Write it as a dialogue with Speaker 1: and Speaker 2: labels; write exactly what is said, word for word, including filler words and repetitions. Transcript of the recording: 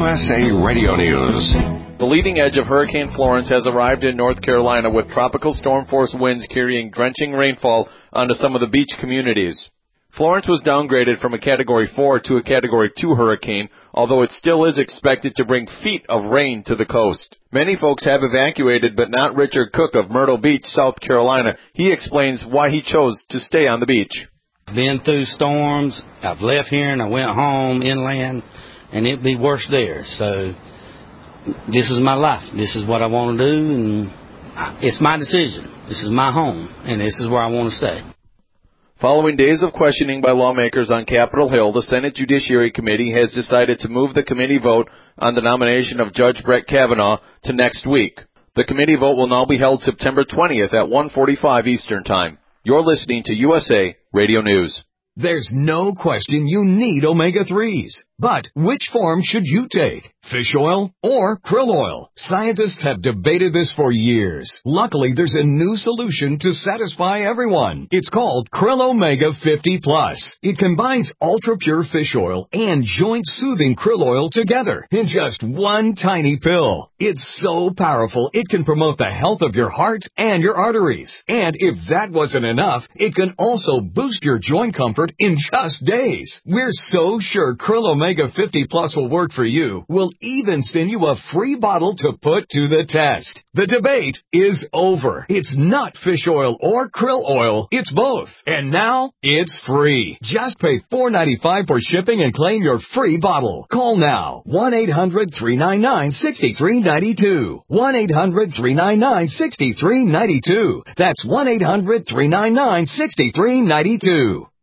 Speaker 1: S A Radio News.
Speaker 2: The leading edge of Hurricane Florence has arrived in North Carolina with tropical storm force winds carrying drenching rainfall onto some of the beach communities. Florence was downgraded from a Category four to a Category two hurricane, although it still is expected to bring feet of rain to the coast. Many folks have evacuated, but not Richard Cook of Myrtle Beach, South Carolina. He explains why he chose to stay on the beach.
Speaker 3: Been through storms. I've left here and I went home inland, and it'd be worse there. So this is my life. This is what I want to do, and it's my decision. This is my home, and this is where I want to stay.
Speaker 2: Following days of questioning by lawmakers on Capitol Hill, the Senate Judiciary Committee has decided to move the committee vote on the nomination of Judge Brett Kavanaugh to next week. The committee vote will now be held September twentieth at one forty-five Eastern Time. You're listening to U S A Radio News.
Speaker 4: There's no question you need omega threes. But which form should you take? Fish oil or krill oil? Scientists have debated this for years. Luckily, there's a new solution to satisfy everyone. It's called Krill Omega fifty plus. It combines ultra-pure fish oil and joint-soothing krill oil together in just one tiny pill. It's so powerful, it can promote the health of your heart and your arteries. And if that wasn't enough, it can also boost your joint comfort in just days. We're so sure Krill Omega fifty plus will work for you. We'll even send you a free bottle to put to the test. The debate is over. It's not fish oil or krill oil. It's both. And now it's free. Just pay four ninety-five for shipping and claim your free bottle. Call now. one eight hundred three nine nine six three nine two. one eight hundred three nine nine six three nine two. That's one eight hundred three nine nine six three nine two.